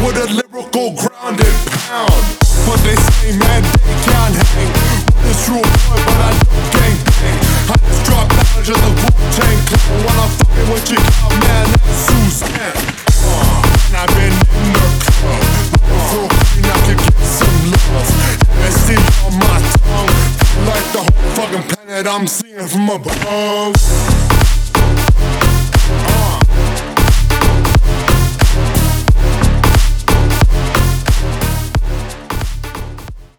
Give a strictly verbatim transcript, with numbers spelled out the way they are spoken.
with a lyrical ground and pound. But they say, man, they can't hang. What is true boy, but I don't gang bang. I just drop knowledge of the Wu-Tang Clan. When I'm fucking with your cow, man, that's Suzanne. Uh, and I've been in the club, looking for a queen I could get some love. M S C on my tongue, like the whole fucking planet I'm seeing from above.